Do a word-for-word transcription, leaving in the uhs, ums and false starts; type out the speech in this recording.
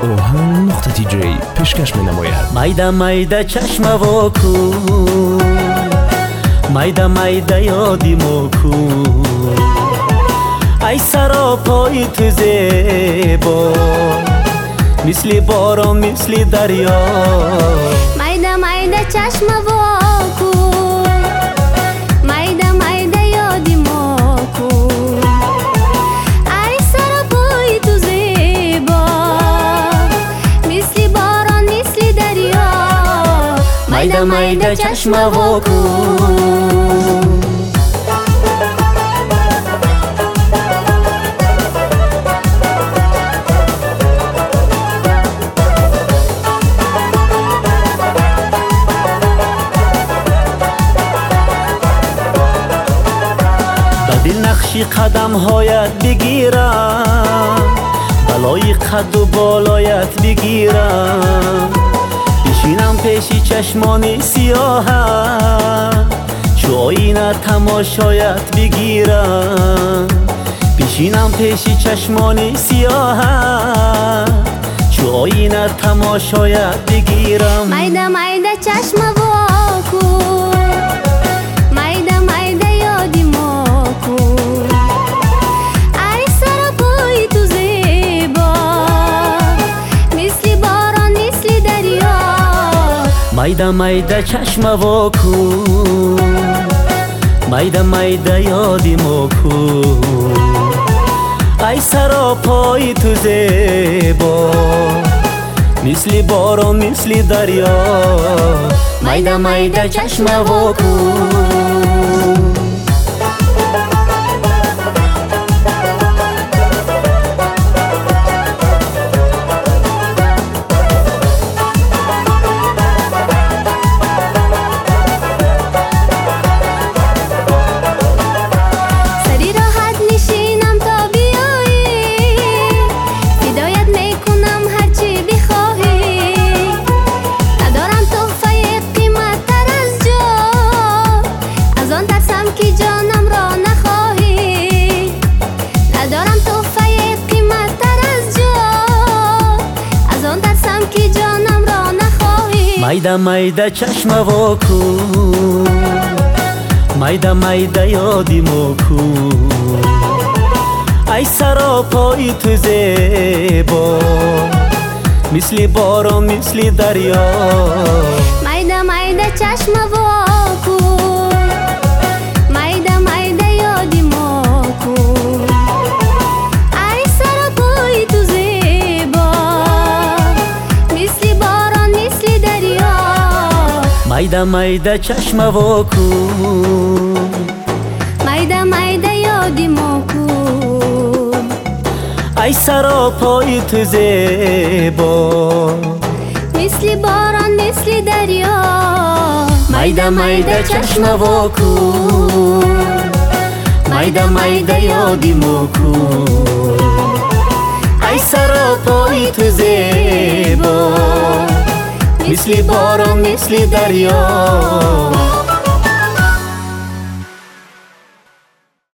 اوهن نقطه تی جی پیشکش می نماید. مایده مایده چشم و کو، مایده مایده یادی مکو، ای سرا پای تو زیبا، مثل باران مثل دریا. مایده مایده چشم و کو، مایده مایده یادی مکو، ای سرا پای تو زیبا، مثل باران مثل دریا. مایده مایده چشم و کو. دل نقشی قدم هایت بگیرم، بلای قد و بالایت بگیرم، بشینم پیشی چشمان سیاهم، چو آینه تماشایت بگیرم، بشینم پیشی چشمان سیاهم، چو آینه تماشایت بگیرم. مایده مایده چشم و کو، مایده مایده یادی مکو، ای سر پای تو زیبا، مثل باران مثل دریا. مایده مایده چشم و کو، مایده مایده یادی مکو، ای سر پای تو زیبا، مثل باران مثل دریا. مایده مایده چشم و کو. مایده مایده چشم و کو، مایده مایده یادی مکو، ای سرا پای تو زیبا، مثل باران مثل دریا. مایده مایده چشم و کو، مایده مایده یادی مکو، ای سرا پای تو زیبا، مثل باران مثل دریا. مایده مایده چشم و کو، مایده مایده یادی مکو، ای سرا پای تو زیبا، مثل باران مثل دریا. مایده مایده چشم و کو، مایده مایده یادی مکو، ای سرا پای تو زیبا، مثل باران مثل دریا.